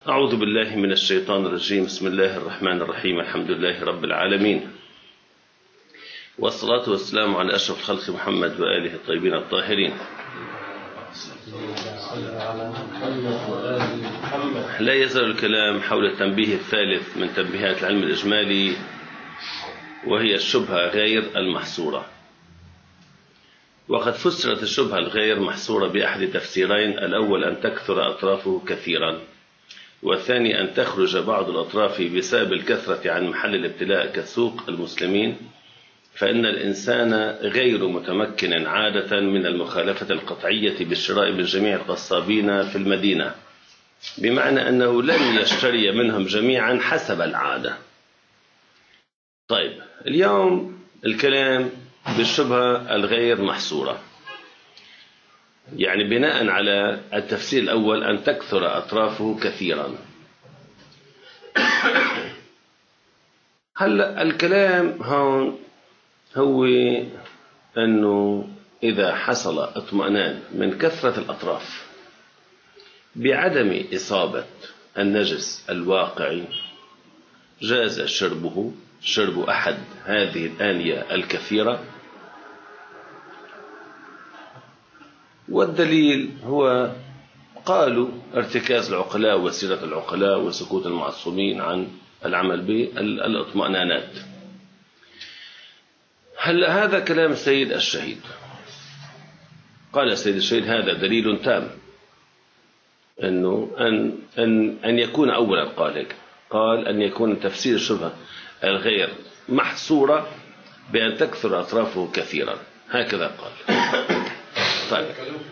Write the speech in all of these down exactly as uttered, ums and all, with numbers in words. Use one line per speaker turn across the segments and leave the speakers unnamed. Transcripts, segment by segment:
أعوذ بالله من الشيطان الرجيم. بسم الله الرحمن الرحيم. الحمد لله رب العالمين، والصلاة والسلام على أشرف الخلق محمد وآله الطيبين الطاهرين. لا يزال الكلام حول التنبيه الثالث من تنبيهات العلم الإجمالي، وهي الشبهة غير المحصورة. وقد فسرت الشبهة الغير محصورة بأحد تفسيرين: الأول أن تكثر أطرافه كثيرا، والثاني أن تخرج بعض الأطراف بسبب الكثرة عن محل الابتلاء كسوق المسلمين، فإن الإنسان غير متمكن عادة من المخالفة القطعية بالشراء من جميع القصابين في المدينة، بمعنى أنه لن يشتري منهم جميعا حسب العادة. طيب، اليوم الكلام بالشبهة الغير محصورة، يعني بناء على التفسير الأول أن تكثر أطرافه كثيرا. هلأ الكلام هون هو أنه إذا حصل اطمئنان من كثرة الأطراف بعدم إصابة النجس الواقعي، جاز شربه شرب أحد هذه الآنية الكثيرة. والدليل هو قالوا ارتكاز العقلاء وسيرة العقلاء وسكوت المعصومين عن العمل بالاطمئنانات. هل هذا كلام السيد الشهيد؟ قال السيد الشهيد هذا دليل تام أنه أن أن أن يكون أولا قال هيك قال أن يكون تفسير الشبهة الغير محصورة بأن تكثر أطرافه كثيرا، هكذا قال. طيب،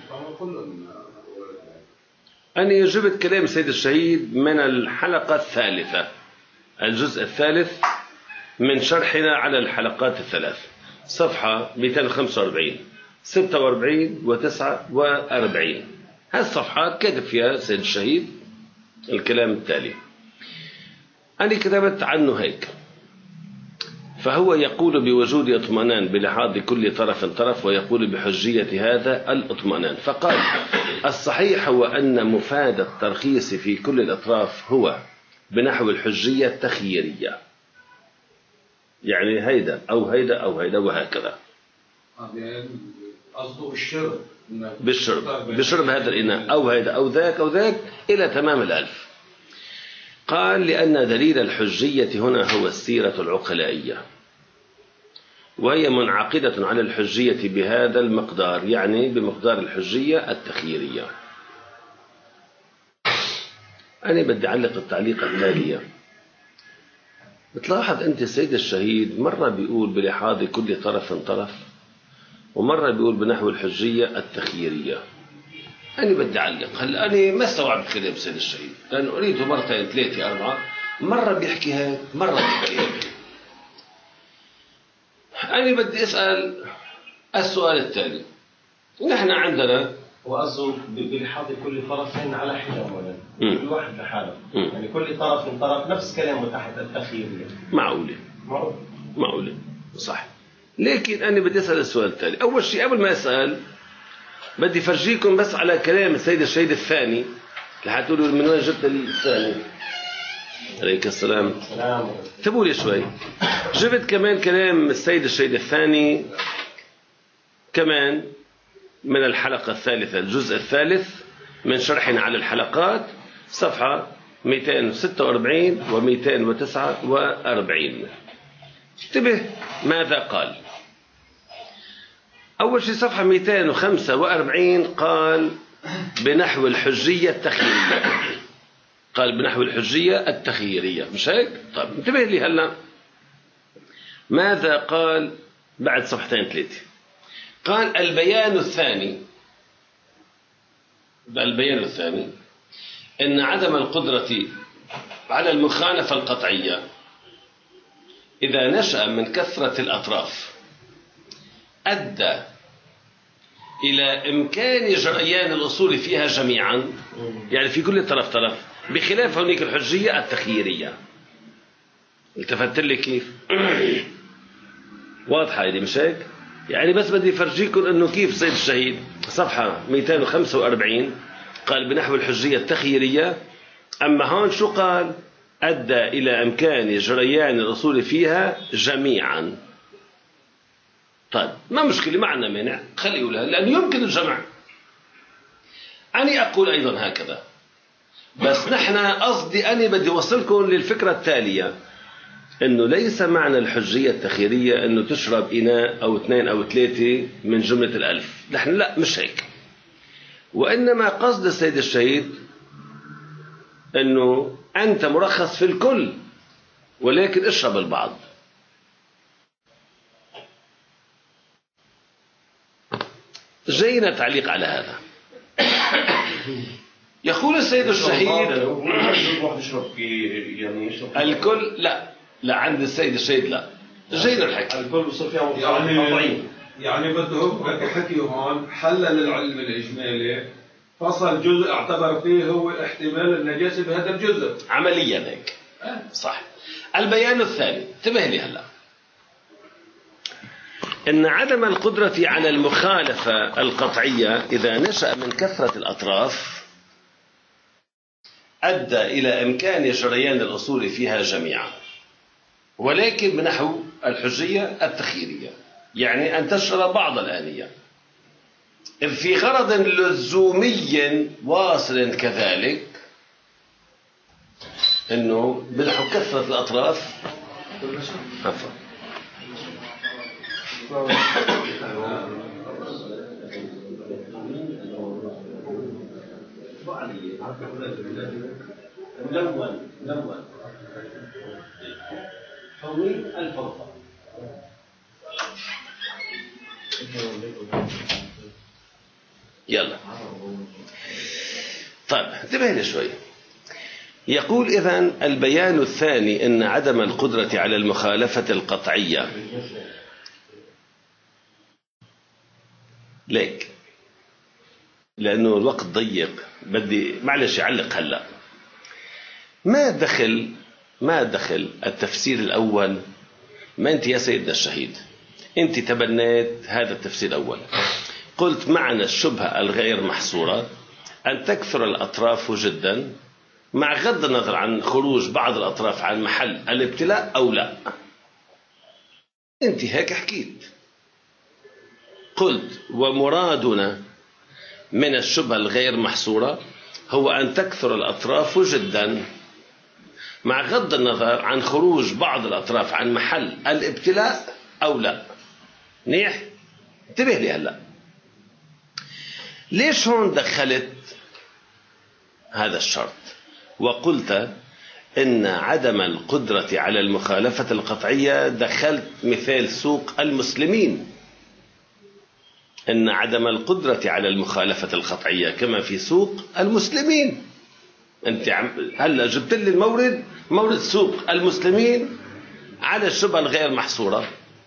أنا جبت كلام السيد الشهيد من الحلقة الثالثة، الجزء الثالث من شرحنا على الحلقات الثلاث، صفحة مئتين وخمسة وأربعين ستة وأربعين وتسعة وأربعين. هالصفحات كتب فيها السيد الشهيد الكلام التالي. أنا كتبت عنه هيك: فهو يقول بوجود اطمئنان بلحاظ كل طرف طرف، ويقول بحجية هذا الاطمئنان. فقال: الصحيح هو أن مفاد الترخيص في كل الأطراف هو بنحو الحجية التخييرية، يعني هيدا أو هيدا أو هيدا وهكذا.
قصده الشرب،
بالشرب بشرب هذا الإناء أو هيدا أو ذاك أو ذاك إلى تمام الألف. قال: لأن دليل الحجية هنا هو السيرة العقلائية، وهي منعقدة على الحجية بهذا المقدار، يعني بمقدار الحجية التخييرية. أنا بدي أعلق التعليق التالية. بتلاحظ أنت السيد الشهيد مرة بيقول بلحاظ كل طرف طرف، ومرة بيقول بنحو الحجية التخييرية. أنا بدي أعلق. هل أنا ما استوعبت كلام السيد الشهيد، لأنه قريته مرتين ثلاثة أربعة، مرة بيحكي هيك مرة بيحكي هيك. أنا بدي أسأل السؤال التالي. نحن عندنا
وقصده بلحاظ كل طرفين على حدة أولا، كل واحد لحاله، يعني كل طرف من طرف نفس كلامه تحت التخييرية.
معقولة
معقول
معقولة صح. لكن أنا بدي أسأل السؤال التالي. أول شيء قبل ما أسأل بدي أفرجيكم بس على كلام السيد الشهيد الثاني، لحد تقولوا من وين جبت الثاني. عليك السلام. انتبهوا لي شوي. جبت كمان كلام السيد الشهيد الثاني كمان من الحلقة الثالثة، الجزء الثالث من شرحنا على الحلقات، صفحة مئتين وستة وأربعين و مئتين وتسعة وأربعين. انتبه ماذا قال. أول شيء صفحة مئتين وخمسة وأربعين قال بنحو الحجية التخييرية. قال بنحو الحجية التخييرية، مش هيك؟ طيب انتبه لي هلا ماذا قال بعد صفحتين ثلاثة. قال: البيان الثاني البيان الثاني إن عدم القدرة على المخالفة القطعية إذا نشأ من كثرة الأطراف أدى إلى إمكان جريان الأصول فيها جميعا، يعني في كل طرف طرف، بخلاف هناك الحجية التخييرية. التفت لي كيف؟ واضحة هذه مش هيك؟ يعني بس بدي فرجيكم أنه كيف سيد الشهيد صفحة مئتين وخمسة وأربعين قال بنحو الحجية التخييرية، أما هون شو قال؟ أدى إلى إمكان جريان الأصول فيها جميعا. طيب ما مشكلة، ما عندنا مانع، خلي يقولها لأنه يمكن الجمع. أنا أقول أيضا هكذا، بس نحن قصدي أنا بدي أوصلكم للفكرة التالية، أنه ليس معنى الحجية التخييرية أنه تشرب إناء أو اثنين أو ثلاثة من جملة الألف. نحن لا، مش هيك. وإنما قصد السيد الشهيد أنه أنت مرخص في الكل ولكن اشرب البعض. جينا تعليق على هذا. يقول السيد الشهيد الكل لا لا عند السيد الشهيد لا. جينا الحكي
الكل بصير فيها
يعني يعني بده هو حكي هون حلل العلم الإجمالي، فصل جزء اعتبر فيه هو احتمال النجاسة بهذا الجزء
عمليا هيك. صح. البيان الثاني، انتبه لي هلا، إن عدم القدرة على المخالفة القطعية إذا نشأ من كثرة الأطراف أدى إلى إمكان جريان الأصول فيها جميعا، ولكن بنحو الحجية التخييرية، يعني أن تشرب بعض الآنية، إذ في غرض لزومي واصل كذلك أنه بنحو كثرة الأطراف. عفوا
ملون ملون حومي الفوضى.
يلا طيب انتبه لي شوي. يقول إذن البيان الثاني أن عدم القدرة على المخالفة القطعية ليك، لأنه الوقت ضيق بدي معلش أعلق هلأ. ما دخل ما دخل التفسير الأول؟ ما أنت يا سيدنا الشهيد أنت تبنيت هذا التفسير الأول، قلت معنى الشبهة الغير محصورة أن تكثر الأطراف جدا مع غض النظر عن خروج بعض الأطراف عن محل الابتلاء أو لا. أنت هيك حكيت، قلت ومرادنا من الشبهة الغير محصورة هو أن تكثر الأطراف جدا مع غض النظر عن خروج بعض الأطراف عن محل الابتلاء أو لا. منيح؟ انتبه لي هلأ، ليش هون دخلت هذا الشرط وقلت إن عدم القدرة على المخالفة القطعية؟ دخلت مثال سوق المسلمين، إن عدم القدرة على المخالفة القطعية كما في سوق المسلمين. أنت هلا جبت لي المورد مورد سوق المسلمين على الشبهة الغير محصورة،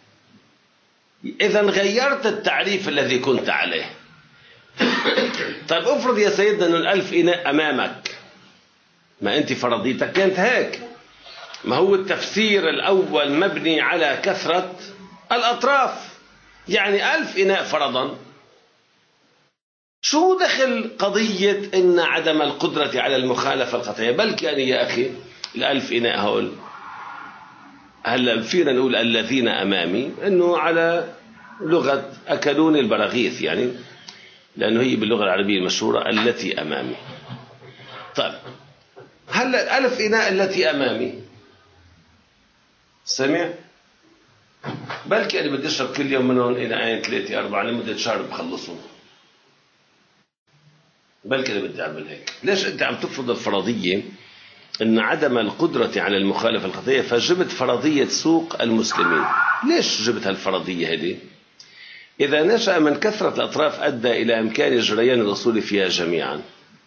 إذن غيرت التعريف الذي كنت عليه. طيب افرض يا سيدنا أن الألف إناء أمامك، ما أنت فرضيتك كانت هيك، ما هو التفسير الأول مبني على كثرة الأطراف، يعني ألف إناء فرضا. شو دخل قضية إن عدم القدرة على المخالفة القطعية؟ بل كان يا أخي الألف إناء هول هلا فينا نقول الذين أمامي إنه على لغة أكلون البراغيث، يعني لأنه هي باللغة العربية المشهورة التي أمامي. طيب هلا الألف إناء التي أمامي سمع، بلكي أنا بدي أشرب كل يوم منهم إناءين ثلاثة أربعة لمدة شهر بخلصهم، بلكي أنا بدي أعمل هيك. ليش أنت عم تفرض الفرضية أن عدم القدرة على المخالفة القطعية فجبت فرضية سوق المسلمين؟ ليش جبت هالفرضية هذه؟ إذا نشأ من كثرة الأطراف أدى إلى إمكان جريان الأصول فيها جميعا.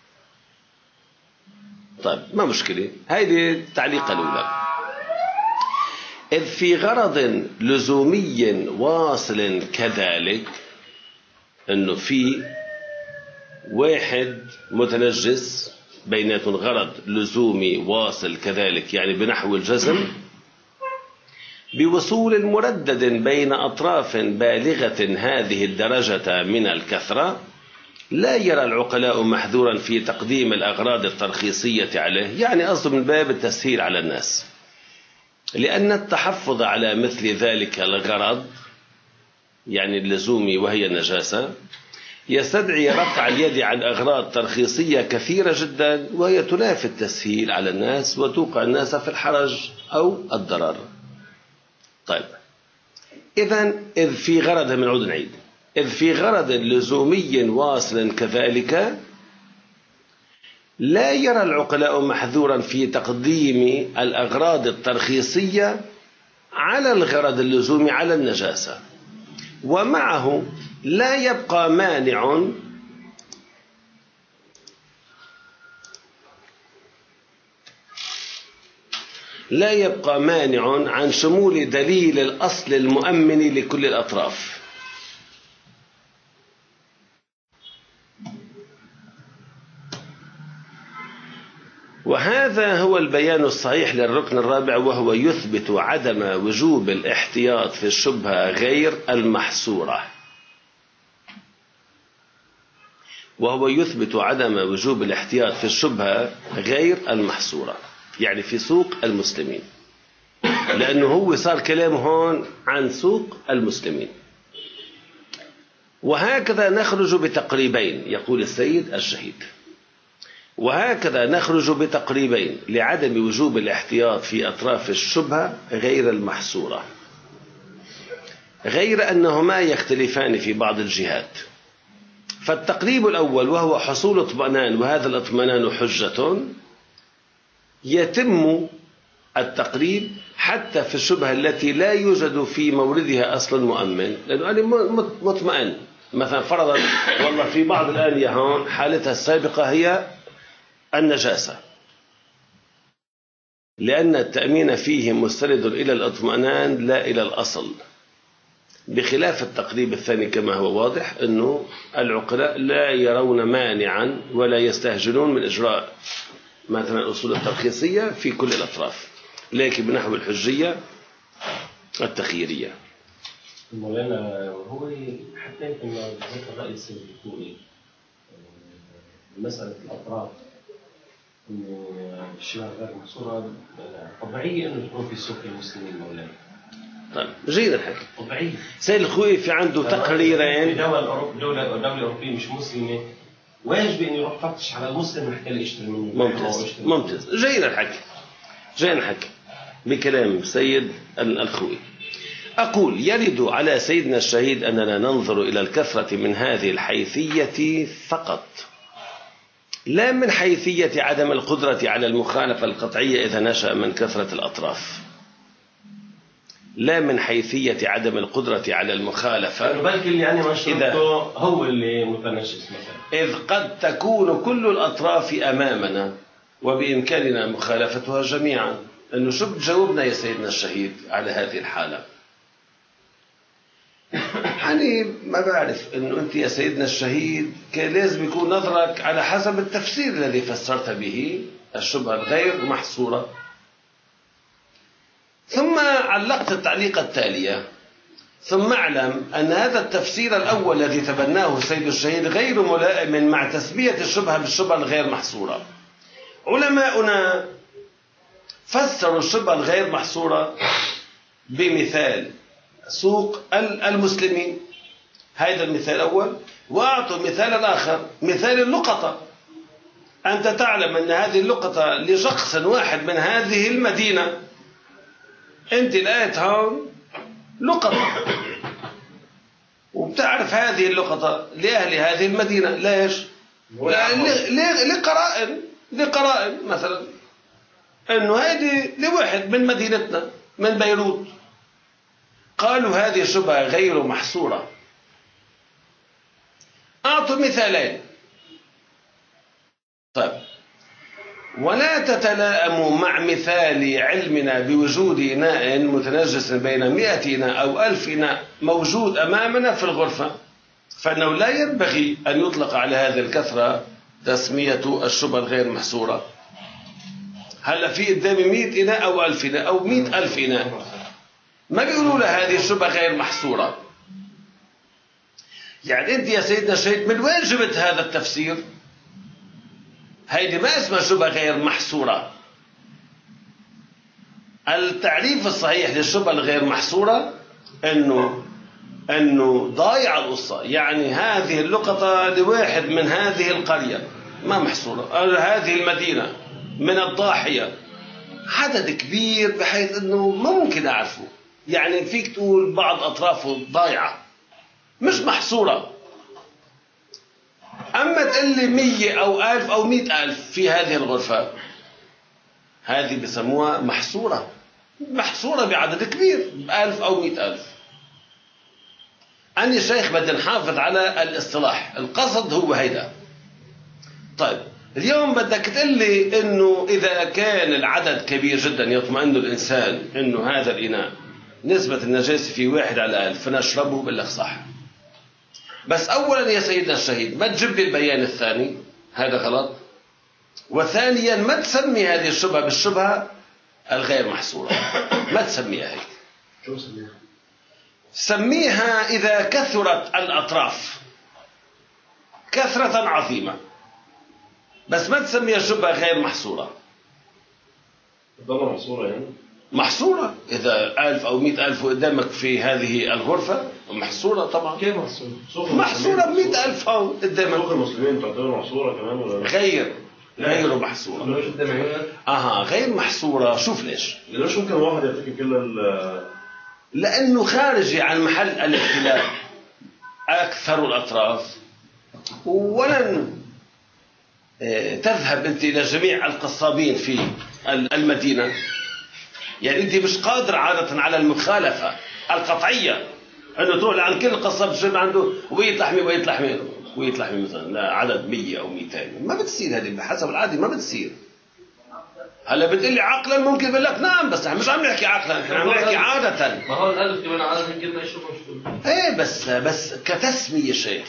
طيب ما مشكلة، هذه التعليقة الأولى. إذ في غرض لزومي واصل كذلك، أنه في واحد متنجس بينات غرض لزومي واصل كذلك، يعني بنحو الجزم بوصول مردد بين أطراف بالغة هذه الدرجة من الكثرة، لا يرى العقلاء محذورا في تقديم الأغراض الترخيصية عليه، يعني قصده من باب التسهيل على الناس، لأن التحفظ على مثل ذلك الغرض يعني اللزومي وهي النجاسة يستدعي رفع اليد عن أغراض ترخيصية كثيرة جدا، وهي تنافي التسهيل على الناس وتوقع الناس في الحرج أو الضرر. طيب إذن إذ في غرض من عود نعيد إذ في غرض لزومي واصل كذلك لا يرى العقلاء محذورا في تقديم الأغراض الترخيصية على الغرض اللزومي على النجاسة، ومعه لا يبقى مانع لا يبقى مانع عن شمول دليل الأصل المؤمن لكل الأطراف. وهذا هو البيان الصحيح للركن الرابع، وهو يثبت عدم وجوب الاحتياط في الشبهة غير المحصورة وهو يثبت عدم وجوب الاحتياط في الشبهة غير المحصورة يعني في سوق المسلمين، لأنه هو صار كلامه هون عن سوق المسلمين. وهكذا نخرج بتقريبين، يقول السيد الشهيد، وهكذا نخرج بتقريبين لعدم وجوب الاحتياط في أطراف الشبهة غير المحصورة، غير أنهما يختلفان في بعض الجهات. فالتقريب الأول وهو حصول اطمئنان، وهذا الاطمئنان حجة، يتم التقريب حتى في الشبهة التي لا يوجد في موردها أصل مؤمن، لأنه أنا مطمئن. مثلا فرضا والله في بعض الآلية هون حالتها السابقة هي النجاسة، لأن التأمين فيه مستند إلى الاطمئنان لا إلى الأصل، بخلاف التقريب الثاني كما هو واضح أنه العقلاء لا يرون مانعا ولا يستهجنون من إجراء مثلا الأصول الترخيصية في كل الأطراف، لكن بنحو الحجية التخييرية.
مولانا هو حتى يمكن ذكر الرئيس الدكتوري مسألة الأطراف إنه الشباب غير محصورة طبيعية إنه تكون في سوق المسلمين مولانا.
طيب جيد الحكي.
طبيعي.
سيد الخوي في عنده تقريرين.
في دولة أوروبية دولة دولة أوروبية مش مسلمة واجب إنه يروح فتش على المسلم حتى يشتري منه.
ممتاز ممتاز جيد الحكي جيد الحكي بكلام سيد الخوي. أقول يرد على سيدنا الشهيد أننا ننظر إلى الكثرة من هذه الحيثية فقط، لا من حيثية عدم القدرة على المخالفة القطعية إذا نشأ من كثرة الأطراف، لا من حيثية عدم القدرة على المخالفة
بلكي اللي يعني مشروطه هو اللي متنشس مثلا،
إذ قد تكون كل الأطراف أمامنا وبإمكاننا مخالفتها جميعا. أنه شو بتجاوبنا يا سيدنا الشهيد على هذه الحالة؟ يعني ما بعرف أنه أنت يا سيدنا الشهيد كان لازم يكون نظرك على حسب التفسير الذي فسرت به الشبهة الغير محصورة. ثم علقت التعليق التالية: ثم اعلم أن هذا التفسير الأول الذي تبناه سيد الشهيد غير ملائم مع تسمية الشبهة بالشبهة الغير محصورة. علماؤنا فسروا الشبهة الغير محصورة بمثال سوق المسلمين، هذا المثال الأول، وأعطوا مثالا آخر مثال اللقطة. أنت تعلم أن هذه اللقطة لشخص واحد من هذه المدينة، أنت لقيت هون لقطة وبتعرف هذه اللقطة لأهل هذه المدينة. ليش؟ لقرائن لقرائن مثلا أنه هذه لواحد من مدينتنا من بيروت، قالوا هذه شبهة غير محصورة. أعطوا مثالين. طيب، ولا تتلائم مع مثال علمنا بوجود إناء متنجس بين مئة إناء أو ألف إناء موجود أمامنا في الغرفة، فإنه لا ينبغي أن يطلق على هذه الكثرة تسمية الشبهة الغير محصورة. هلا في قدامي مئة إناء أو ألف إناء أو مئة ألف إناء، ما بيقولوا لها هذه الشبهة غير محصورة. يعني أنت يا سيدنا الشهيد من وين جبت هذا التفسير؟ هيدي ما اسمها شبهة غير محصورة. التعريف الصحيح للشبهة الغير محصورة أنه أنه ضايع القصة، يعني هذه اللقطة لواحد من هذه القرية ما محصورة، أو هذه المدينة من الضاحية، عدد كبير بحيث أنه ما ممكن أعرفه، يعني فيك تقول بعض أطرافه ضايعة مش محصورة. أما تقول لي مية أو ألف أو مئة ألف في هذه الغرفة، هذه بسموها محصورة، محصورة بعدد كبير ألف أو مئة ألف. أنا شيخ بدي نحافظ على الاصطلاح، القصد هو هيدا. طيب اليوم بدك تقول لي إنه إذا كان العدد كبير جدا يطمئن الإنسان إنه هذا الإناء نسبة النجاسة فيه واحد على ألف فنشربه، بالله صح. بس أولا يا سيدنا الشهيد ما تجيب لي البيان الثاني، هذا غلط. وثانيا ما تسمي هذه الشبهة بالشبهة الغير محصورة، ما تسميها هيك.
شو سميها؟
سميها إذا كثرت الأطراف كثرة عظيمة، بس ما تسميها شبهة غير محصورة.
تضل محصورة يعني؟
محصورة إذا ألف أو مئة ألف قدامك في هذه الغرفة محصورة طبعا.
كيف محصورة؟
محصورة بمئة ألف أو قدامك.
سوق المسلمين تعتبر محصورة كمان ولا
غير غير محصورة.
ليش قدام عيونك؟
أها غير محصورة. شوف ليش؟
ليش ممكن واحد يعطيك كل ال
لأنه خارجي عن محل الاختلاف أكثر الأطراف، ولن تذهب أنت إلى جميع القصابين في المدينة، يعني أنت مش قادر عادة على المخالفة القطعية أنه تروح عن كل قصاب تجيب عنده ويت لحمة ويت لحمة ويت لحمة مثلا لا عدد مية أو مئتين، ما بتصير هذه بحسب العادة ما بتصير. هلا بتقول لي عقلا ممكن بقول لك نعم، بس احنا مش عم نحكي عقلا، احنا عم نحكي عادة.
ما هو الألف كمان عادة كلمة ايش مش
ايه بس بس كتسمية شيخ،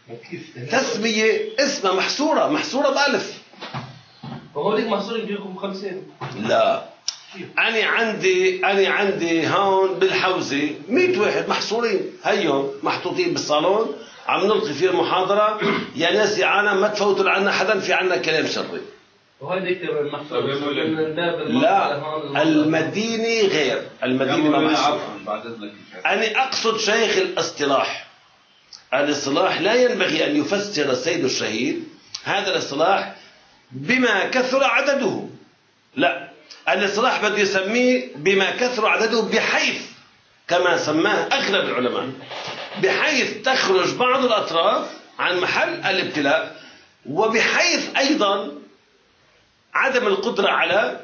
تسمية اسمها محصورة، محصورة بألف.
وهو ليك محصور يجيكم خمسين.
لا أنا عندي أنا عندي هون بالحوزة مئة واحد محصورين، هيهم محطوطين بالصالون عم نلقي فيه المحاضرة. يا ناس يا عالم ما تفوتوا لعنا حدا، في عنا كلام شري.
وهذا يكتب المحصور.
لا المدينة غير المدينة ما محصور. أنا أقصد شيخ الاصطلاح. الاصطلاح لا ينبغي أن يفسر السيد الشهيد هذا الاصطلاح بما كثر عدده، لا، الاصطلاح بده يسميه بما كثر عدده بحيث كما سماه أغلب العلماء، بحيث تخرج بعض الأطراف عن محل الابتلاء، وبحيث أيضا عدم القدرة على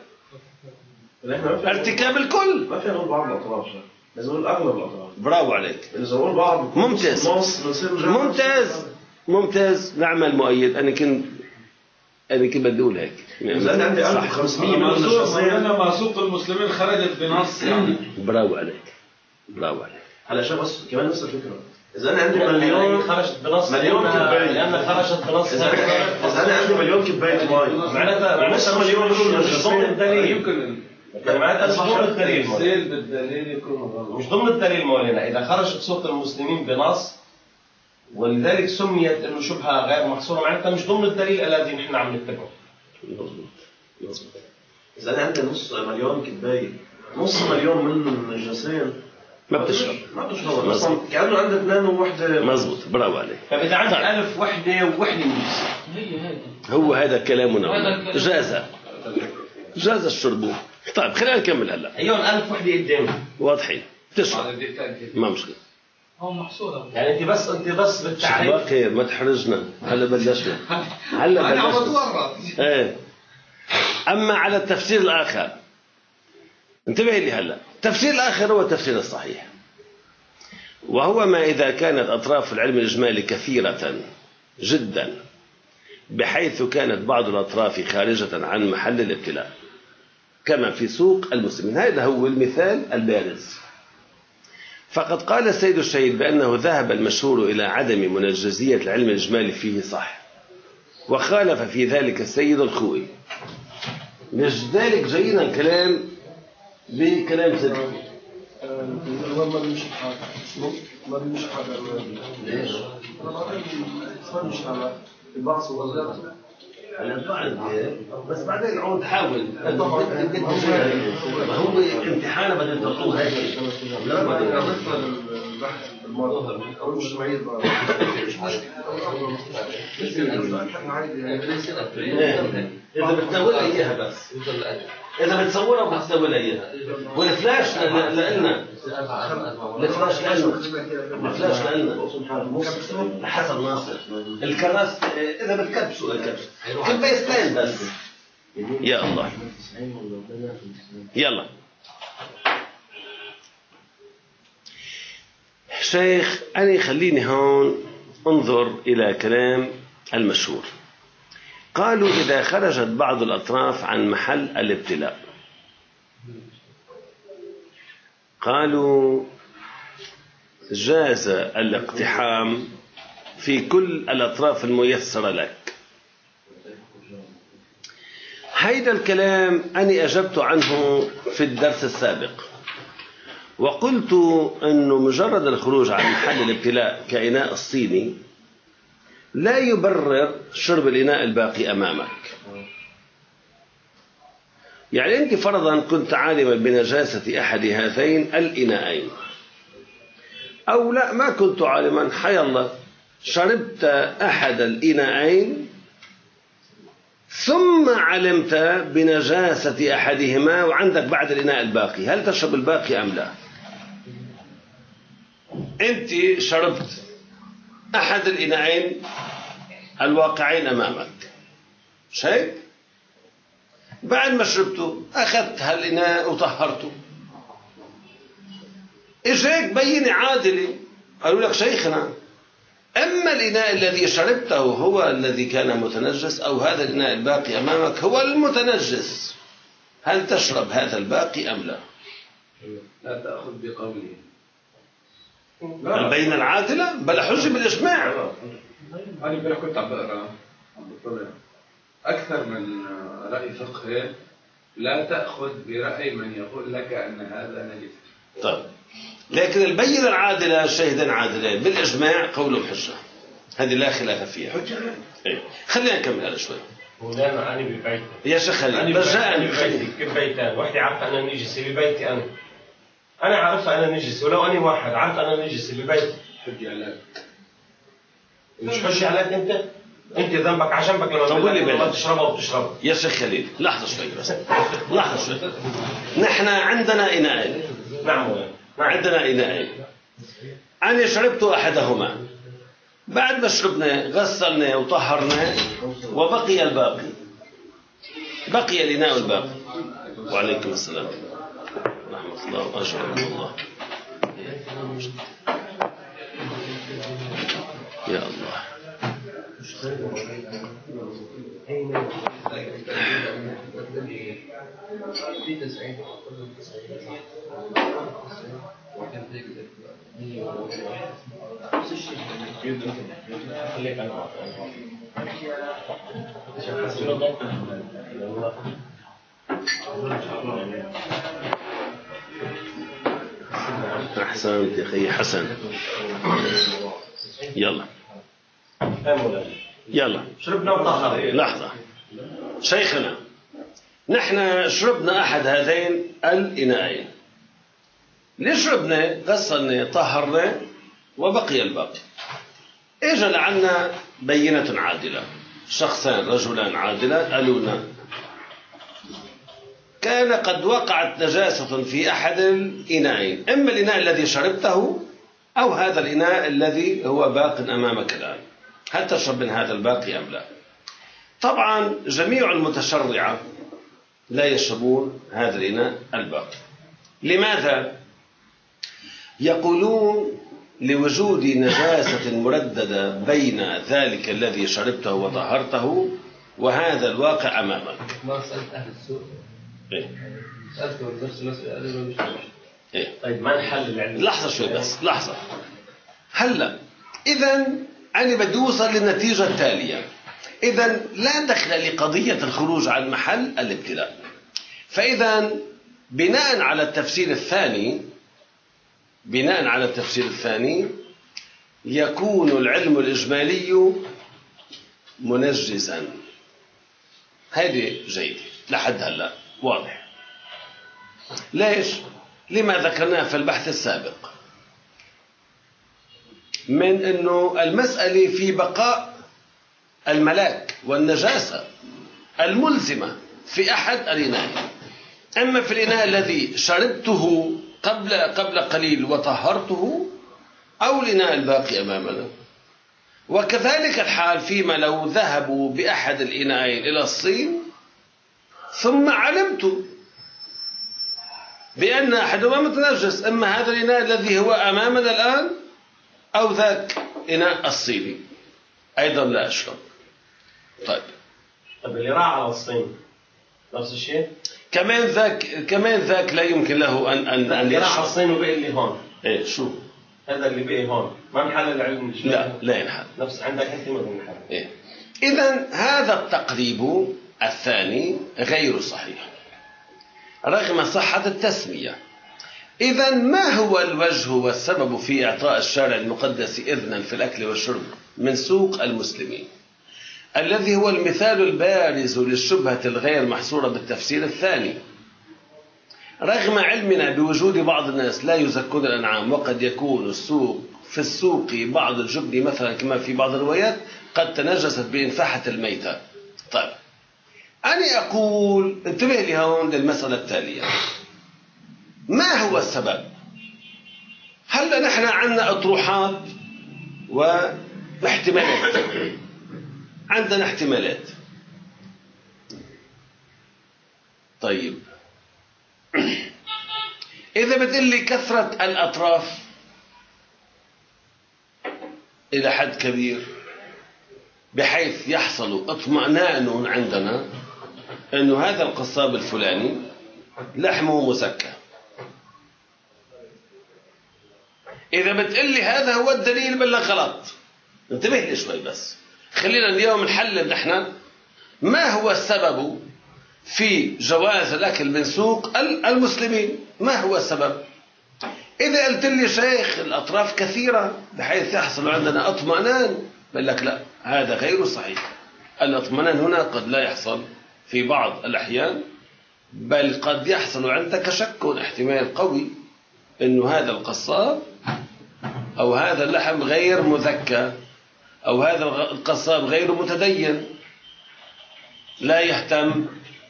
ارتكاب الكل.
ما في نقول بعض الأطراف، لازم نقول أغلب الأطراف.
برافو عليك.
إذا نقول بعض
ممتاز ممتاز ممتاز. نعمل مؤيد. أنا كنت أنا كنت بدي أقول هيك.
إذا أنا عندي ألف وخمسمية من
الشخصية ما سوق المسلمين خرجت بنص يعني.
برافو عليك برافو عليك.
على شو بس كمان نفس الفكرة. إذا أنا عندي مليون خرجت بنص
مليون كباية
لأن خرجت بنص. إذا أنا عندي مليون كباية ماء معناتها معناتها مليون مش ضمن الدليل. يمكن معناتها مش ضمن الدليل.
بالدليل يكون
مش ضمن الدليل مولانا. إذا خرجت سوق المسلمين بنص ولذلك سميت إنه شبهة غير محصورة، معناتها مش ضمن الدليل الذي نحن عم نتبعه.
مظبوط مظبوط.
إذا أنا عندي نص مليون كباية، نص مليون من الجنسين
ما بتشرب
ما بتشرب اصلا كانه عندك اثنين ووحده.
مظبوط برافو عليك.
فاذا عندي طيب. ألف وحده ووحده نجس،
هي هذا هو هذا كلامنا. جاز جاز الشرب. طيب خلينا نكمل هلا.
ايون ألف وحده قدامي واضحين
تشرب ما مشكله.
هو محصوره يعني انت بس انت بس بالتعريف
باقي ما تحرجنا. هلا بلشنا هلا بلشنا. انا عم بتورط. ايه اما على التفسير الاخر انتبه لي هلا. التفسير الآخر هو التفسير الصحيح، وهو ما إذا كانت أطراف العلم الإجمالي كثيرة جدا بحيث كانت بعض الأطراف خارجة عن محل الابتلاء كما في سوق المسلمين. هذا هو المثال البارز. فقد قال السيد الشهيد بأنه ذهب المشهور إلى عدم منجزية العلم الإجمالي فيه صح، وخالف في ذلك السيد الخوئي. مش ذلك جينا الكلام بكلام سيد
ما بيمشي الحال ما بيمشي الحال
ليش؟
ما بيمشي الحال البعص والغلط
بس بعدين عود حاول ما هو امتحانه بدل تطول هيك
لا ما البحث الموضوع او مش معيد
اذا بتسوي اياها بس اذا بتصورها بتسوي اياها والفلاش لنا الفلاش لنا الفلاش لنا حسب ناصر الكراس اذا بتكبسوا الكبس كبايتين بس يا الله يلا شيخ أنا خليني هون انظر إلى كلام المشهور. قالوا إذا خرجت بعض الأطراف عن محل الابتلاء قالوا جاز الاقتحام في كل الأطراف الميسرة لك. هيدا الكلام أنا أجبت عنه في الدرس السابق وقلت أنه مجرد الخروج عن محل الابتلاء كإناء الصيني لا يبرر شرب الإناء الباقي أمامك. يعني أنت فرضا كنت عالما بنجاسة أحد هذين الإناءين أو لا ما كنت عالما حي الله شربت أحد الإناءين ثم علمت بنجاسة أحدهما وعندك بعد الإناء الباقي هل تشرب الباقي أم لا؟ أنت شربت أحد الإناءين الواقعين أمامك شيء بعد ما شربته أخذت هالإناء وطهرته إجيك بينة عادلة قالوا لك شيخنا أما الإناء الذي شربته هو الذي كان متنجس أو هذا الإناء الباقي أمامك هو المتنجس هل تشرب هذا الباقي أم لا؟
لا تأخذ بقوله
البينة العادلة بلا حجة بالإجماع.
أنا امبارح كنت عم بقرا عم بطلع أكثر من رأي فقهي لا تأخذ برأي من يقول لك أن هذا نجس.
طيب لكن البينة العادلة شاهدين عادلين بالإجماع قولهم حجة هذه لا خلاف فيها.
حجة
إيه. خلينا نكمل هذا شوي.
مولانا أنا ببيتي
يا شيخ خليل
بس جاءني ببيتي كيف بيتان واحدة عارفة أنا نجسي ببيتي أنا أنا عارفة أنا نجسي ولو أنا واحد عارفة أنا نجسي ببيتي
حجة عليك
مش حجة عليك أنت أنت ذنبك عشانك لما
طول لي بالك
تشربها وتشربها.
يا شيخ خليل لحظة شوي بس لحظة شوي نحن عندنا إناءين.
نعم مولانا
عندنا إناءين أنا شربت أحدهما بعد ما شربنا غسلنا وطهرنا وبقي الباقي بقي الإناء الباقي. وعليكم السلام ورحمة الله وأجركم الله. يا الله أحسنت يا أخي حسن. يلا يلا
شربنا وطهرنا.
لحظة شيخنا نحن شربنا أحد هذين الإناءين ليش شربنا غسلنا طهرنا وبقي الباقي. إجا لعنا بينة عادلة شخصان رجلان عادلان قالوا لنا كان قد وقعت نجاسة في أحد الإناءين إما الإناء الذي شربته أو هذا الإناء الذي هو باق أمامك الآن هل تشرب من هذا الباقي أم لا؟ طبعا جميع المتشرعة لا يشربون هذا الإناء الباقي. لماذا؟ يقولون لوجود نجاسة مرددة بين ذلك الذي شربته وطهرته وهذا الواقع أمامك.
ما سألت أهل السوق
إيه؟
سألته نفس المسألة مش
إيه؟
طيب ما نحل العلم.
لحظة شوي بس لحظة هلا إذن أنا بدي أوصل للنتيجة التالية. إذن لا دخل لقضية الخروج عن محل الابتلاء. فإذا بناء على التفسير الثاني بناء على التفسير الثاني يكون العلم الإجمالي منجسا. هذه جيدة لحد هلا واضح. ليش؟ لما ذكرناه في البحث السابق من أنه المسألة في بقاء الملاك والنجاسة الملزمة في أحد الإناء، أما في الإناء الذي شربته قبل قبل قليل وطهرته أو الإناء الباقي أمامنا. وكذلك الحال فيما لو ذهبوا بأحد الإناءين إلى الصين ثم علمت بأن أحدهما متنجس، إما هذا الإناء الذي هو أمامنا الآن أو ذاك إناء الصيني، أيضا لا أشرب. طيب
طب اللي راح على الصين نفس الشيء؟
كمان ذاك كمان ذاك لا يمكن له أن أن أن
اللي راح على الصين وبقي اللي هون.
إيه شو؟
هذا اللي بقي هون ما انحل العلم؟
لا لا ينحل.
نفس عندك أنت ما بينحل.
إيه. إذن هذا التقريب الثاني غير صحيح رغم صحة التسمية. إذن ما هو الوجه والسبب في إعطاء الشارع المقدس إذنا في الأكل والشرب من سوق المسلمين، الذي هو المثال البارز للشبهة الغير محصورة بالتفسير الثاني، رغم علمنا بوجود بعض الناس لا يزكون الأنعام، وقد يكون السوق في السوق بعض الجبن مثلا كما في بعض الروايات قد تنجست بإنفاحة الميتة. طيب أنا أقول انتبه لي هون للمسألة التالية، ما هو السبب؟ هل نحن عندنا أطروحات واحتمالات، عندنا احتمالات. طيب إذا بتقول لي كثرة الأطراف إلى حد كبير بحيث يحصل اطمئنان عندنا أنه هذا القصاب الفلاني لحمه مسكى، إذا بتقول لي هذا هو الدليل بلا غلط، انتبه لي شوي بس، خلينا اليوم نحلل نحن ما هو السبب في جواز الأكل من سوق المسلمين. ما هو السبب؟ إذا قلت لي شيخ الأطراف كثيرة بحيث يحصل عندنا اطمئنان، بقول لك لا، هذا غير صحيح. الاطمئنان هنا قد لا يحصل في بعض الأحيان، بل قد يحصل عندك شك احتمال قوي أنه هذا القصاب أو هذا اللحم غير مذكى، أو هذا القصاب غير متدين لا يهتم،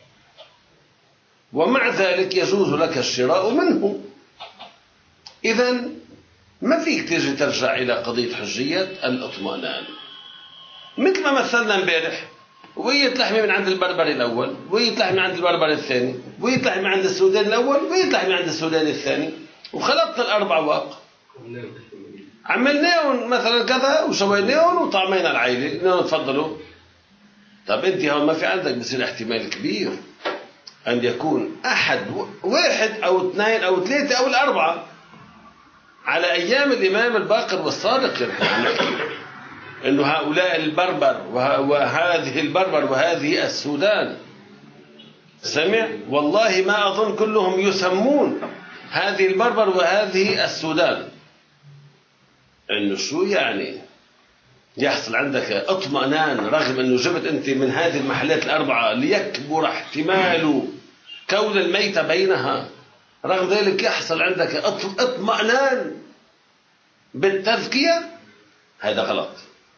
ومع ذلك يجوز لك الشراء منه. إذن ما فيك تيجي ترجع إلى قضية حجية الاطمئنان، مثل ما مثلنا امبارح، وية لحمة من عند البربري الأول، وية لحمة من عند البربري الثاني، وية لحمة من عند السوداني الأول، وية لحمة من عند السوداني الثاني، وخلطت الأربع واق عملناهم مثلا كذا وسويناهم وطعمينا العائلة، انهم تفضلوا. طب انت هون ما في عندك بصير احتمال كبير ان يكون احد واحد او اثنين او ثلاثة او الاربعة على ايام الامام الباقر والصادق، يعني انه هؤلاء البربر وهذه البربر وهذه السودان، سمع والله ما اظن كلهم يسمون هذه البربر وهذه السودان. انه شو يعني يحصل عندك اطمئنان رغم انه جبت انت من هذه المحلات الاربعه ليكبر احتمال كون الميت بينها، رغم ذلك يحصل عندك اطمئنان بالتذكيه، هذا غلط.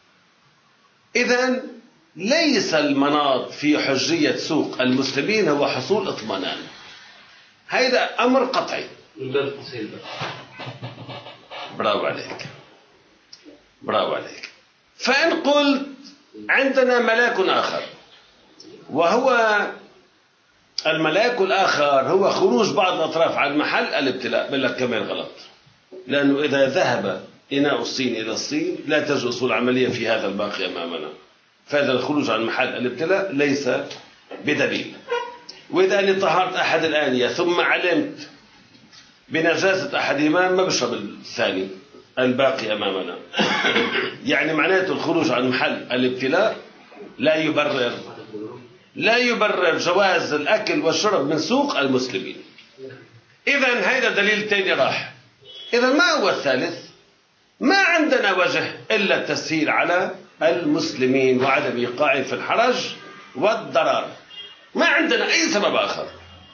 اذن ليس المناط في حجيه سوق المسلمين هو حصول اطمئنان، هذا امر قطعي. برافو عليك، برافو عليك. فإن قلت عندنا ملاك آخر، وهو الملاك الآخر هو خروج بعض الأطراف عن محل الابتلاء، بل لك كمان غلط، لأنه إذا ذهب إناء الصين إلى الصين لا تجد أصول عملية في هذا الباقي أمامنا، فهذا الخروج عن محل الابتلاء ليس بدليل. وإذا أني طهرت أحد الآنية ثم علمت بنجاسة أحدهما ما بشرب الثاني الباقي أمامنا، يعني معناته الخروج عن محل الابتلاء لا يبرر لا يبرر جواز الأكل والشرب من سوق المسلمين. إذن هذا دليل تاني راح. إذا ما هو الثالث؟ ما عندنا وجه إلا التسهيل على المسلمين وعدم إيقاعهم في الحرج والضرر، ما عندنا أي سبب آخر.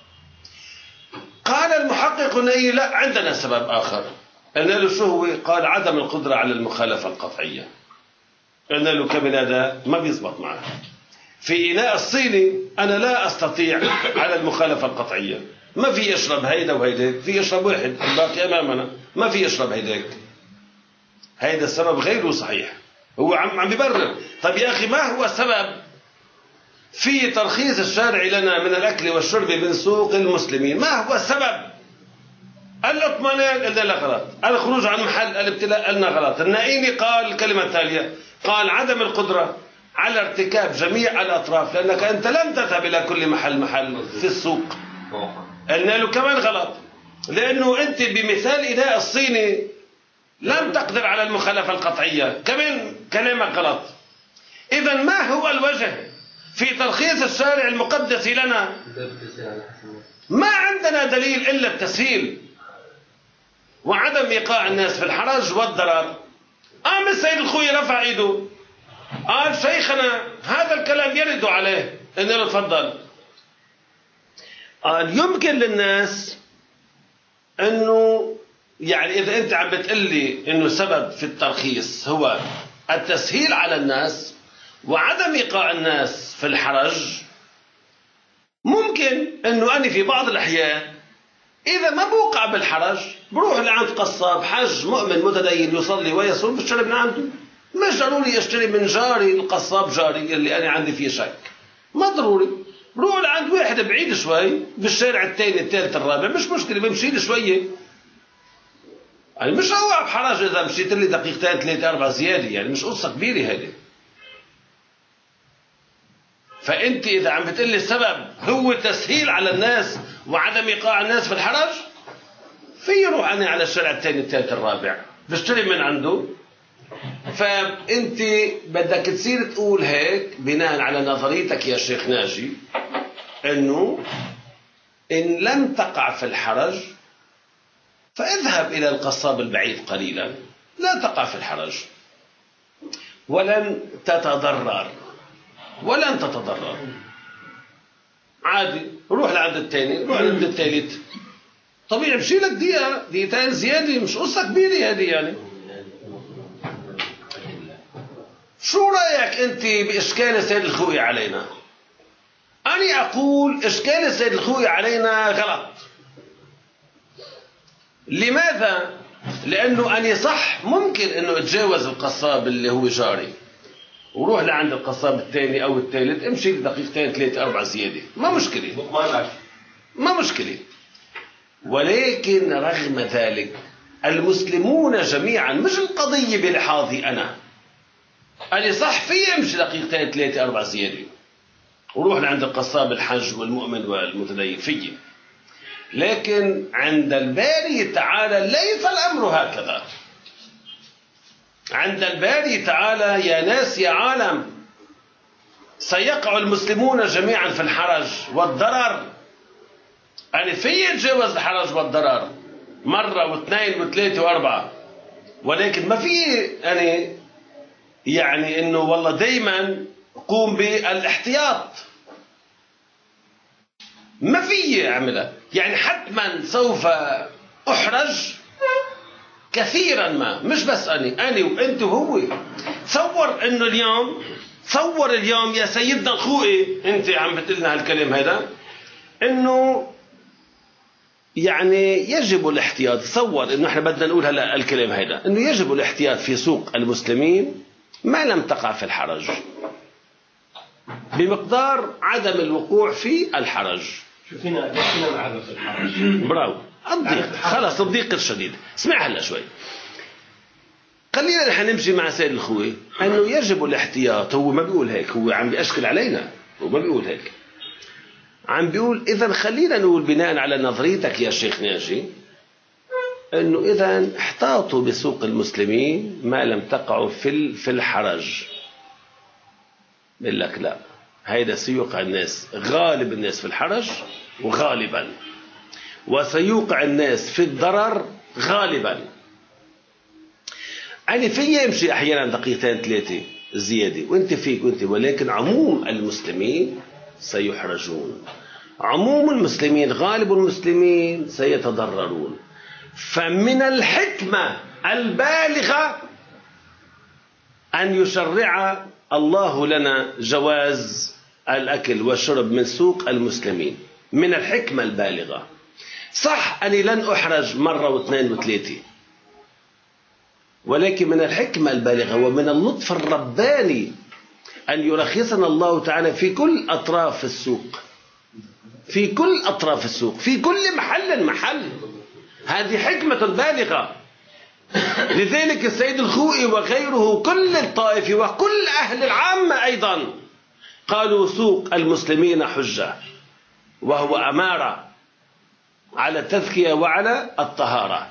قال المحقق النيي لا، عندنا سبب آخر. قلنا له شو هو؟ قال عدم القدرة على المخالفة القطعية. قلنا له كمان هذا ما بيزبط معه. في إناء الصيني أنا لا أستطيع على المخالفة القطعية، ما في يشرب هيدا وهيدا، في يشرب واحد الباقي أمامنا، ما في يشرب هيداك. هيدا السبب غير صحيح، هو عم عم بيبرر. طب يا أخي ما هو السبب في ترخيص الشارع لنا من الأكل والشرب من سوق المسلمين؟ ما هو السبب؟ الاطمئنان قلنا لا غلط، الخروج عن محل الابتلاء قلنا غلط. النائيني قال الكلمة التالية، قال عدم القدرة على ارتكاب جميع الأطراف، لأنك أنت لم تذهب إلى كل محل محل في السوق. قلنا له كمان غلط، لأنه أنت بمثال إناء الصيني لم تقدر على المخالفة القطعية، كمان كلامك غلط. إذا ما هو الوجه في ترخيص الشارع المقدس لنا؟ ما عندنا دليل إلا التسهيل وعدم إيقاع الناس في الحرج والضرر. قام السيد الخوي رفع ايده قال شيخنا هذا الكلام يرد عليه. قلنا له تفضل. قال يمكن للناس انه يعني اذا انت عم بتقلي انه سبب في الترخيص هو التسهيل على الناس وعدم ايقاع الناس في الحرج، ممكن انه انا في بعض الاحيان اذا ما بوقع بالحرج بروح لعند قصاب حج مؤمن متدين يصلي ويصوم بشتري من عنده. مش ضروري اشتري من جاري القصاب جاري اللي انا عندي فيه شك، ما ضروري. بروح لعند واحد بعيد شوي بالشارع الثاني الثالث الرابع، مش مشكله بمشي لي شويه، يعني مش اوقع بحرج اذا مشيت لي دقيقتين ثلاثه اربعه زياده، يعني مش قصه كبيره هذه. فانت اذا عم بتقول لي السبب هو تسهيل على الناس وعدم ايقاع الناس في الحرج، في يروح انا على الشارع الثاني الثالث الرابع بشتري من عنده. فانت بدك تصير تقول هيك بناء على نظريتك يا شيخ ناجي انه ان لم تقع في الحرج فاذهب الى القصاب البعيد قليلا، لا تقع في الحرج ولن تتضرر ولن تتضرر عادي. روح لعند الثاني، روح لعند الثالث، طبيعي بشيل لك دقيقة دقيقتين زيادة، مش قصة كبيرة هذه يعني. شو رأيك أنت بإشكال السيد الخوي علينا؟ أنا أقول إشكال السيد الخوي علينا غلط. لماذا؟ لأنه أنا صح ممكن أنه أتجاوز القصاب اللي هو جاري وروح لعند القصاب الثاني أو الثالث، امشي دقيقتين ثلاثة أربعة زيادة، ما مشكلة، ما مشكلة. ولكن رغم ذلك المسلمون جميعا، مش القضية بلحاظي أنا، أنا صح في امشي دقيقتين ثلاثة أربعة زيادة وروح لعند القصاب الحج والمؤمن والمتدين فيه، لكن عند الباري تعالى ليس الأمر هكذا. عند الباري تعالى يا ناس يا عالم سيقع المسلمون جميعا في الحرج والضرر. أنا في أتجاوز الحرج والضرر مرة واثنين وثلاثة وأربعة، ولكن ما في أنا يعني إنه والله دايما قوم بالاحتياط، ما في أعملها. يعني حتما سوف أحرج كثيرا ما، مش بس أنا أنا وأنت وهو. تصور إنه اليوم، تصور اليوم يا سيدنا الخوئي أنت عم بتقلنا هالكلام هذا إنه يعني يجب الاحتياط. تصور إنه إحنا بدنا نقول هلا الكلام هذا إنه يجب الاحتياط في سوق المسلمين ما لم تقع في الحرج بمقدار عدم الوقوع في الحرج.
شو فينا فينا نعرف في الحرج؟
برافو، الضيق، خلص الضيق الشديد. اسمع هلا شوي، خلينا نحن نمشي مع سيد الخوي انه يجب الاحتياط. هو ما بيقول هيك، هو عم بيشكل علينا، هو ما بيقول هيك، عم بيقول اذا خلينا نقول بناء على نظريتك يا شيخ ناجي انه اذا احتاطوا بسوق المسلمين ما لم تقعوا في في الحرج. بقول لك لا، هيدا سيوقع الناس، غالب الناس في الحرج وغالبا، وسيوقع الناس في الضرر غالبا. أنا في يمشي أحيانا دقيقتين ثلاثة زيادة وأنت فيك وأنت، ولكن عموم المسلمين سيحرجون، عموم المسلمين غالب المسلمين سيتضررون. فمن الحكمة البالغة أن يشرع الله لنا جواز الأكل والشرب من سوق المسلمين، من الحكمة البالغة. صح أني لن أحرج مرة واثنين وثلاثة، ولكن من الحكمة البالغة ومن اللطف الرباني أن يرخصنا الله تعالى في كل أطراف السوق، في كل أطراف السوق، في كل محل محل. هذه حكمة بالغة. لذلك السيد الخوئي وغيره كل الطائفة وكل أهل العامة أيضا قالوا سوق المسلمين حجة، وهو أمارة على التزكية وعلى الطهارة.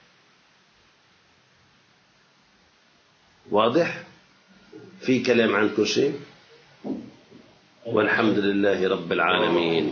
واضح؟ في كلام عندكم شيء؟ والحمد لله رب العالمين.